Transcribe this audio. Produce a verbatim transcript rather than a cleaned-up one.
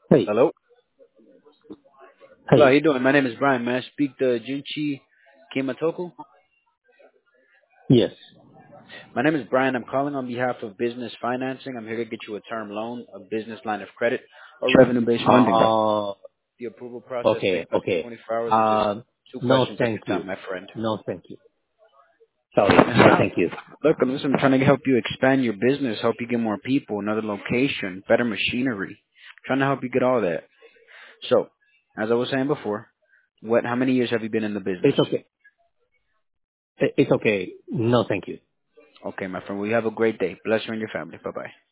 Hey, Hello. Hello, how hey, you doing? My name is Brian. May I speak to Junchi Kimatoku? yes. My name is Brian. I'm calling on behalf of business financing. I'm here to get you a term loan, a business line of credit, or revenue-based funding. Uh, The approval process okay, takes less than okay. twenty-four hours. It's just Um, two no, questions of thank your you. time, my friend. No, thank you. Sorry, Yes, no, sir. thank you. Look, listen, I'm trying to help you expand your business, help you get more people, another location, better machinery. Trying to help you get all that. So, as I was saying before, what? How many years have you been in the business? It's okay. I- It's okay. No, thank you. Okay, my friend. Well, you have a great day. Bless you and your family. Bye bye.